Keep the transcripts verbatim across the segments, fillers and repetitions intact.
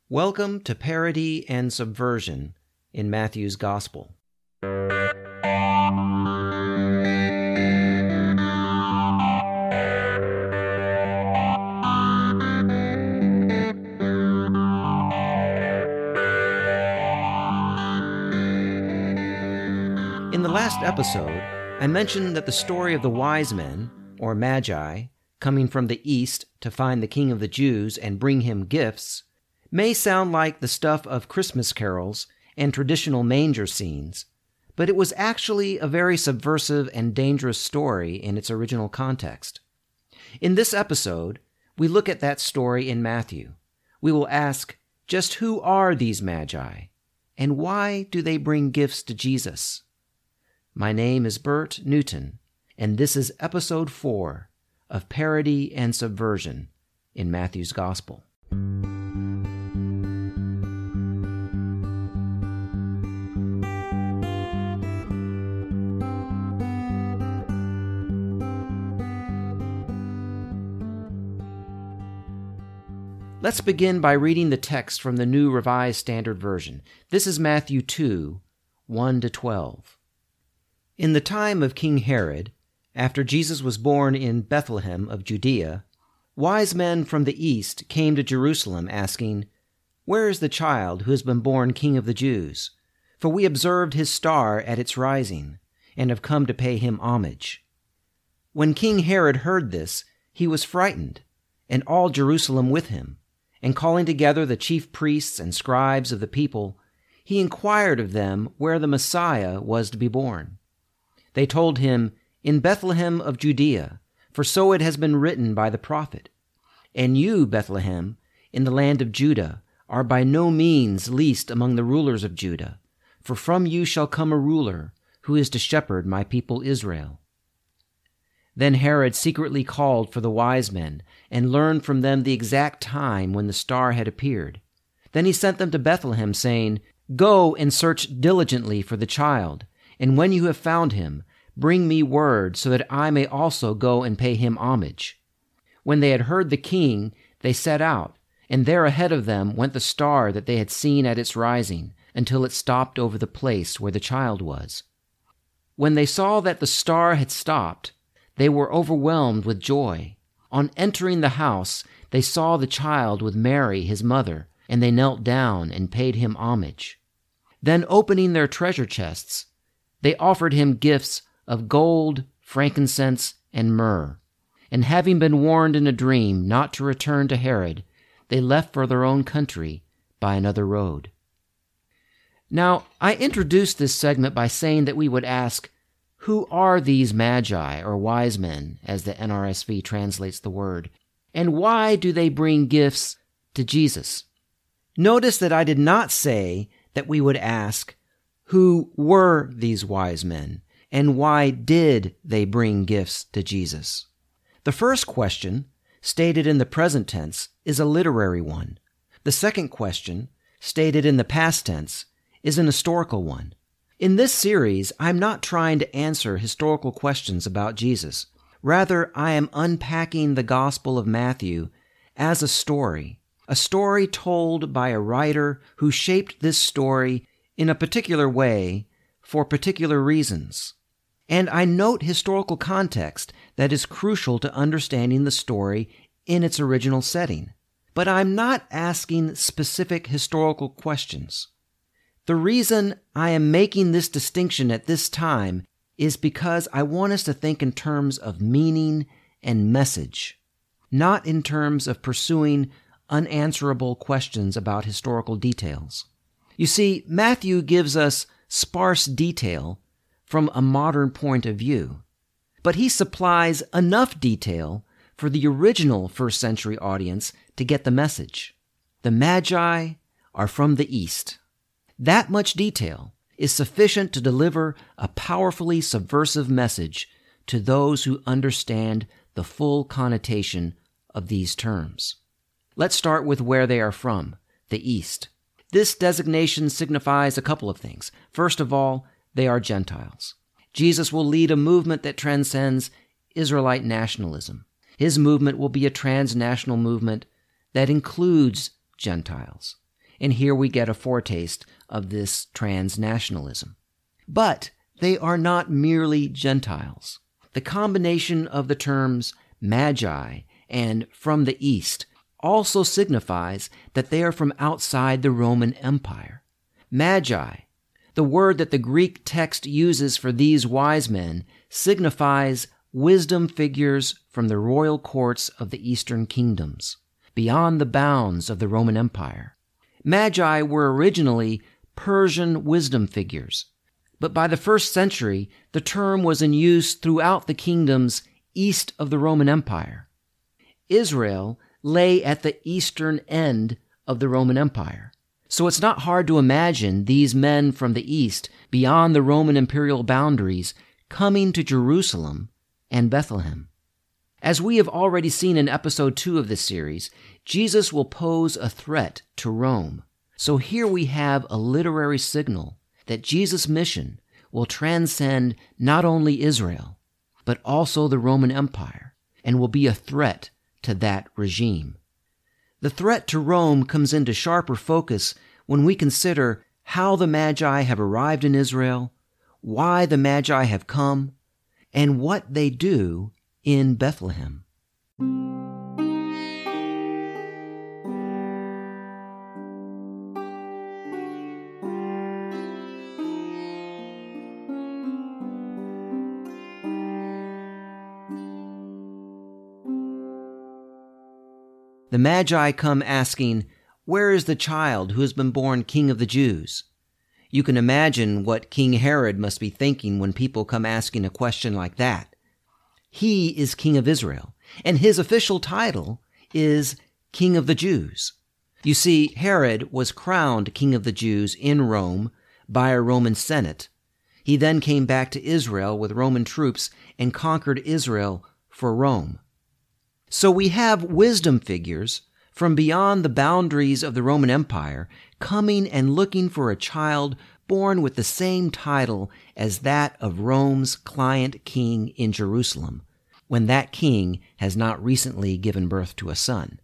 Welcome to Parody and Subversion in Matthew's Gospel. In the last episode, I mentioned that the story of the wise men, or magi, coming from the east to find the King of the Jews and bring him gifts, may sound like the stuff of Christmas carols and traditional manger scenes, but it was actually a very subversive and dangerous story in its original context. In this episode, we look at that story in Matthew. We will ask, just who are these magi, and why do they bring gifts to Jesus? My name is Bert Newton, and this is episode four of Parody and Subversion in Matthew's Gospel. Let's begin by reading the text from the New Revised Standard Version. This is Matthew two, one to twelve. In the time of King Herod, after Jesus was born in Bethlehem of Judea, wise men from the east came to Jerusalem asking, "Where is the child who has been born King of the Jews? For we observed his star at its rising, and have come to pay him homage." When King Herod heard this, he was frightened, and all Jerusalem with him. And calling together the chief priests and scribes of the people, he inquired of them where the Messiah was to be born. They told him, "In Bethlehem of Judea, for so it has been written by the prophet. And you, Bethlehem, in the land of Judah, are by no means least among the rulers of Judah, for from you shall come a ruler who is to shepherd my people Israel." Then Herod secretly called for the wise men and learned from them the exact time when the star had appeared. Then he sent them to Bethlehem, saying, "Go and search diligently for the child, and when you have found him, bring me word so that I may also go and pay him homage." When they had heard the king, they set out, and there ahead of them went the star that they had seen at its rising, until it stopped over the place where the child was. When they saw that the star had stopped, they were overwhelmed with joy. On entering the house, they saw the child with Mary, his mother, and they knelt down and paid him homage. Then, opening their treasure chests, they offered him gifts of gold, frankincense, and myrrh. And having been warned in a dream not to return to Herod, they left for their own country by another road. Now, I introduced this segment by saying that we would ask, who are these magi, or wise men, as the N R S V translates the word, and why do they bring gifts to Jesus? Notice that I did not say that we would ask, who were these wise men, and why did they bring gifts to Jesus? The first question, stated in the present tense, is a literary one. The second question, stated in the past tense, is an historical one. In this series, I'm not trying to answer historical questions about Jesus. Rather, I am unpacking the Gospel of Matthew as a story, a story told by a writer who shaped this story in a particular way for particular reasons. And I note historical context that is crucial to understanding the story in its original setting. But I'm not asking specific historical questions. The reason I am making this distinction at this time is because I want us to think in terms of meaning and message, not in terms of pursuing unanswerable questions about historical details. You see, Matthew gives us sparse detail from a modern point of view, but he supplies enough detail for the original first century audience to get the message. The Magi are from the East. That much detail is sufficient to deliver a powerfully subversive message to those who understand the full connotation of these terms. Let's start with where they are from, the East. This designation signifies a couple of things. First of all, they are Gentiles. Jesus will lead a movement that transcends Israelite nationalism. His movement will be a transnational movement that includes Gentiles. and here we get a foretaste of this transnationalism. But they are not merely Gentiles. The combination of the terms Magi and from the East also signifies that they are from outside the Roman Empire. Magi, the word that the Greek text uses for these wise men, signifies wisdom figures from the royal courts of the Eastern kingdoms, beyond the bounds of the Roman Empire. Magi were originally Persian wisdom figures, but by the first century, the term was in use throughout the kingdoms east of the Roman Empire. Israel lay at the eastern end of the Roman Empire, so it's not hard to imagine these men from the east, beyond the Roman imperial boundaries, coming to Jerusalem and Bethlehem. As we have already seen in episode two of this series, Jesus will pose a threat to Rome. So here we have a literary signal that Jesus' mission will transcend not only Israel, but also the Roman Empire, and will be a threat to that regime. The threat to Rome comes into sharper focus when we consider how the Magi have arrived in Israel, why the Magi have come, and what they do in Bethlehem. The Magi come asking, "Where is the child who has been born King of the Jews?" You can imagine what King Herod must be thinking when people come asking a question like that. He is King of Israel, and his official title is King of the Jews. You see, Herod was crowned King of the Jews in Rome by a Roman Senate. He then came back to Israel with Roman troops and conquered Israel for Rome. So we have wisdom figures from beyond the boundaries of the Roman Empire coming and looking for a child born with the same title as that of Rome's client king in Jerusalem, when that king has not recently given birth to a son.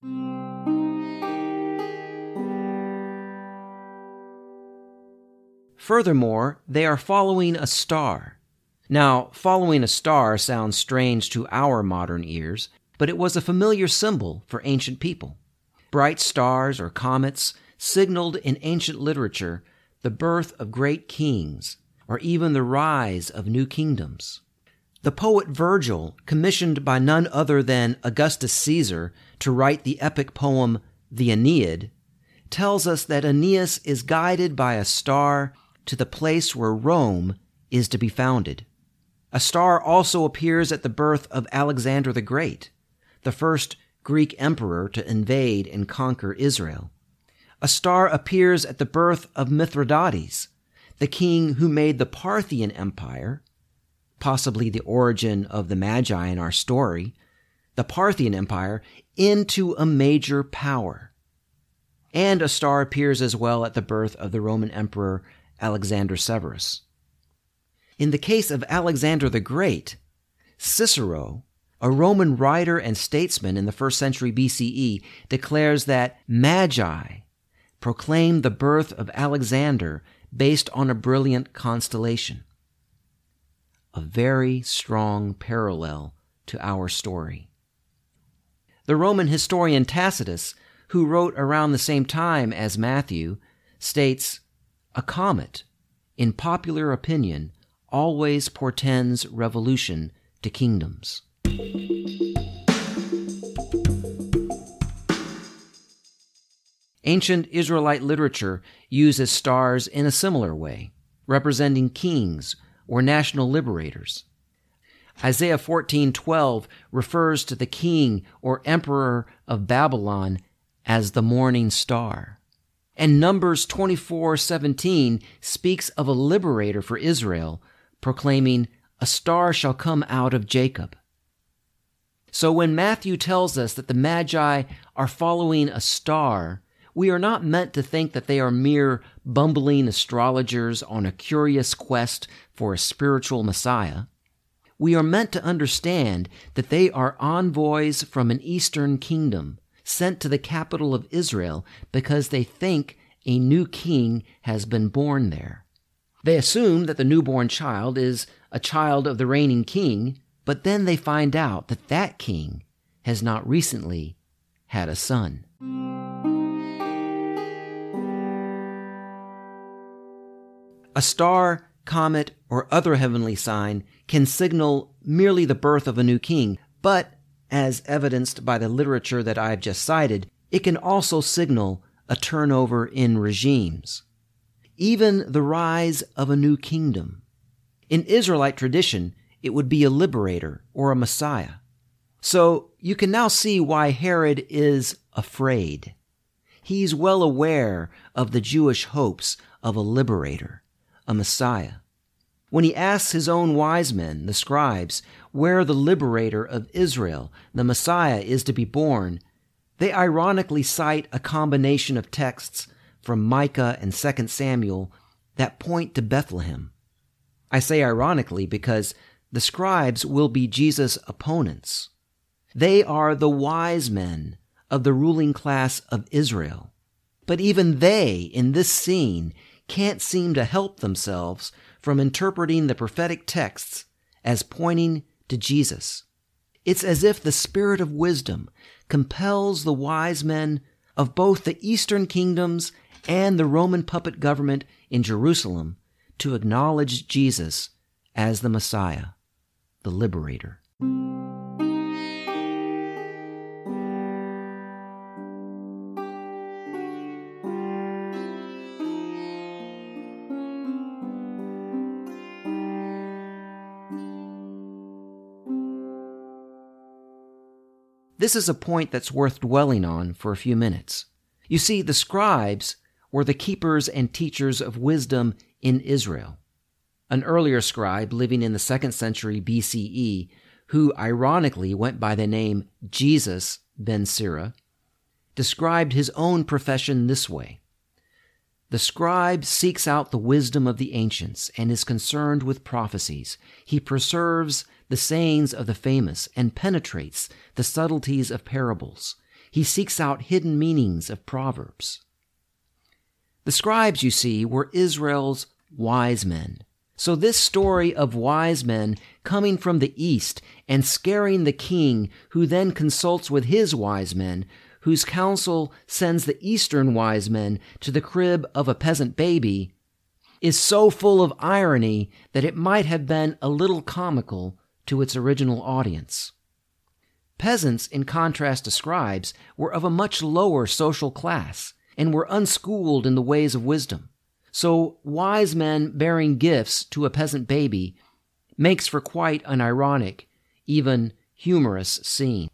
Furthermore, they are following a star. Now, following a star sounds strange to our modern ears, but it was a familiar symbol for ancient people. Bright stars or comets signaled in ancient literature the birth of great kings, or even the rise of new kingdoms. The poet Virgil, commissioned by none other than Augustus Caesar to write the epic poem The Aeneid, tells us that Aeneas is guided by a star to the place where Rome is to be founded. A star also appears at the birth of Alexander the Great, the first Greek emperor to invade and conquer Israel. A star appears at the birth of Mithridates, the king who made the Parthian Empire, possibly the origin of the Magi in our story, the Parthian Empire, into a major power. And a star appears as well at the birth of the Roman Emperor Alexander Severus. In the case of Alexander the Great, Cicero, a Roman writer and statesman in the first century B C E, declares that Magi proclaimed the birth of Alexander based on a brilliant constellation. A very strong parallel to our story. The Roman historian Tacitus, who wrote around the same time as Matthew, states, "A comet, in popular opinion, always portends revolution to kingdoms." Ancient Israelite literature uses stars in a similar way, representing kings or national liberators. Isaiah fourteen twelve refers to the king or emperor of Babylon as the morning star. And Numbers twenty-four seventeen speaks of a liberator for Israel, proclaiming, "A star shall come out of Jacob." So when Matthew tells us that the Magi are following a star, we are not meant to think that they are mere bumbling astrologers on a curious quest for a spiritual Messiah. We are meant to understand that they are envoys from an eastern kingdom, sent to the capital of Israel because they think a new king has been born there. They assume that the newborn child is a child of the reigning king, but then they find out that that king has not recently had a son. A star, comet, or other heavenly sign can signal merely the birth of a new king, but, as evidenced by the literature that I've just cited, it can also signal a turnover in regimes, even the rise of a new kingdom. In Israelite tradition, it would be a liberator or a Messiah. So you can now see why Herod is afraid. He's well aware of the Jewish hopes of a liberator, a Messiah. When he asks his own wise men, the scribes, where the liberator of Israel, the Messiah, is to be born, they ironically cite a combination of texts from Micah and Second Samuel that point to Bethlehem. I say ironically because the scribes will be Jesus' opponents. They are the wise men of the ruling class of Israel. But even they, in this scene, can't seem to help themselves from interpreting the prophetic texts as pointing to Jesus. It's as if the spirit of wisdom compels the wise men of both the Eastern kingdoms and the Roman puppet government in Jerusalem to acknowledge Jesus as the Messiah, the liberator. This is a point that's worth dwelling on for a few minutes. You see, the scribes were the keepers and teachers of wisdom in Israel. An earlier scribe living in the second century B C E, who ironically went by the name Jesus ben Sira, described his own profession this way: "The scribe seeks out the wisdom of the ancients and is concerned with prophecies. He preserves the sayings of the famous and penetrates the subtleties of parables. He seeks out hidden meanings of proverbs." The scribes, you see, were Israel's wise men. So this story of wise men coming from the east and scaring the king, who then consults with his wise men, whose counsel sends the eastern wise men to the crib of a peasant baby, is so full of irony that it might have been a little comical to its original audience. Peasants, in contrast to scribes, were of a much lower social class and were unschooled in the ways of wisdom. So wise men bearing gifts to a peasant baby makes for quite an ironic, even humorous scene.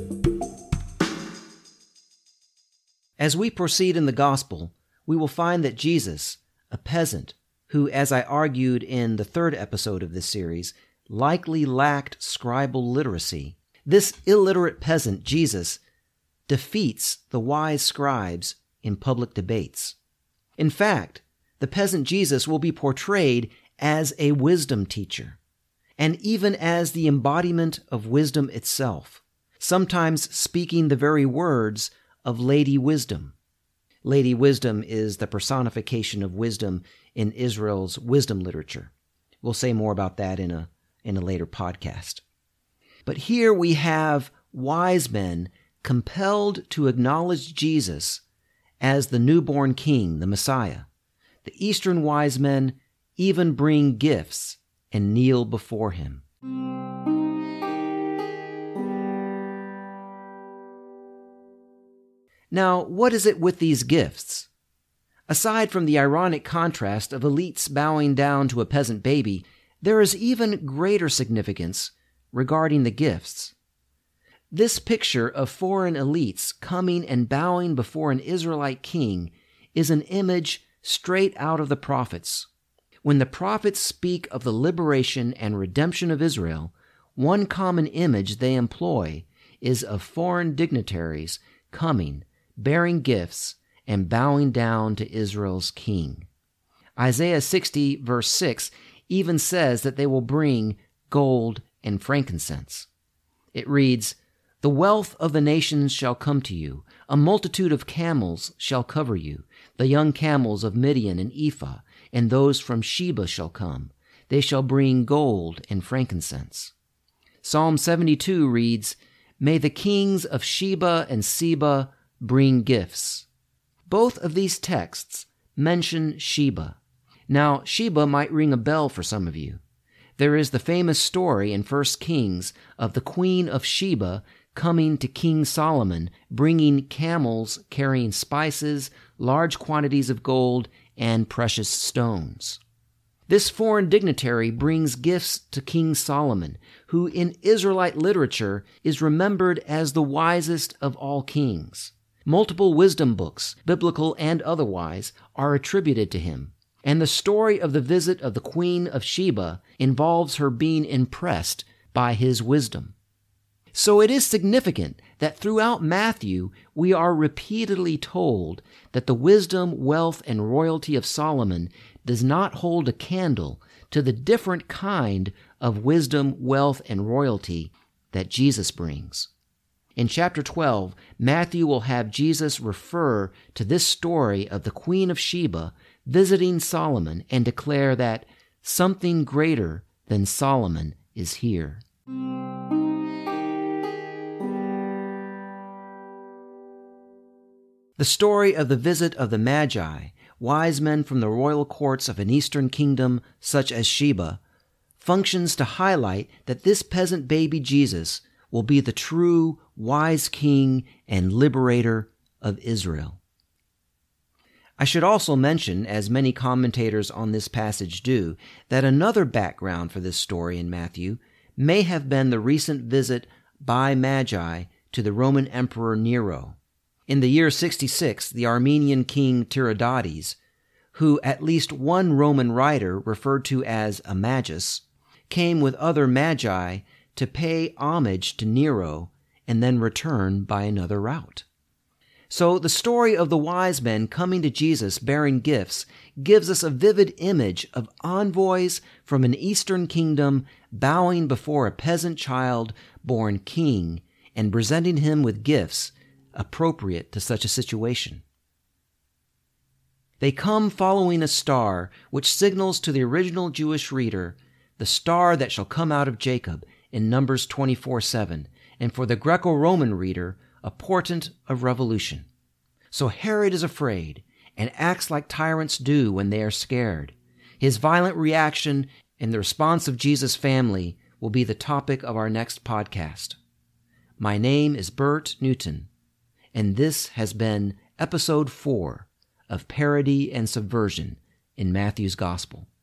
As we proceed in the gospel, we will find that Jesus, a peasant, who, as I argued in the third episode of this series, likely lacked scribal literacy, this illiterate peasant, Jesus, defeats the wise scribes in public debates. In fact, the peasant Jesus will be portrayed as a wisdom teacher, and even as the embodiment of wisdom itself, sometimes speaking the very words of Lady Wisdom. Lady Wisdom is the personification of wisdom in Israel's wisdom literature. We'll say more about that in a, in a later podcast. But here we have wise men compelled to acknowledge Jesus as the newborn king, the Messiah. The Eastern wise men even bring gifts and kneel before him. Now, what is it with these gifts? Aside from the ironic contrast of elites bowing down to a peasant baby, there is even greater significance regarding the gifts. This picture of foreign elites coming and bowing before an Israelite king is an image straight out of the prophets. When the prophets speak of the liberation and redemption of Israel, one common image they employ is of foreign dignitaries coming, bearing gifts, and bowing down to Israel's king. Isaiah sixty, verse six, even says that they will bring gold and frankincense. It reads, The wealth of the nations shall come to you. A multitude of camels shall cover you. The young camels of Midian and Ephah, and those from Sheba shall come. They shall bring gold and frankincense. Psalm seventy-two reads, May the kings of Sheba and Seba bring gifts. Both of these texts mention Sheba. Now, Sheba might ring a bell for some of you. There is the famous story in First Kings of the Queen of Sheba coming to King Solomon, bringing camels carrying spices, large quantities of gold, and precious stones. This foreign dignitary brings gifts to King Solomon, who in Israelite literature is remembered as the wisest of all kings. Multiple wisdom books, biblical and otherwise, are attributed to him. And the story of the visit of the Queen of Sheba involves her being impressed by his wisdom. So it is significant that throughout Matthew we are repeatedly told that the wisdom, wealth, and royalty of Solomon does not hold a candle to the different kind of wisdom, wealth, and royalty that Jesus brings. In chapter twelve, Matthew will have Jesus refer to this story of the Queen of Sheba visiting Solomon and declare that something greater than Solomon is here. The story of the visit of the Magi, wise men from the royal courts of an eastern kingdom such as Sheba, functions to highlight that this peasant baby Jesus will be the true wise king and liberator of Israel. I should also mention, as many commentators on this passage do, that another background for this story in Matthew may have been the recent visit by Magi to the Roman Emperor Nero. In the year sixty-six, the Armenian king Tiridates, who at least one Roman writer referred to as a magus, came with other magi to pay homage to Nero and then return by another route. So the story of the wise men coming to Jesus bearing gifts gives us a vivid image of envoys from an eastern kingdom bowing before a peasant child born king and presenting him with gifts appropriate to such a situation. They come following a star which signals to the original Jewish reader the star that shall come out of Jacob in Numbers twenty-four seven, and for the Greco-Roman reader, a portent of revolution. So Herod is afraid and acts like tyrants do when they are scared. His violent reaction and the response of Jesus' family will be the topic of our next podcast. My name is Bert Newton, and this has been episode four of Parody and Subversion in Matthew's Gospel.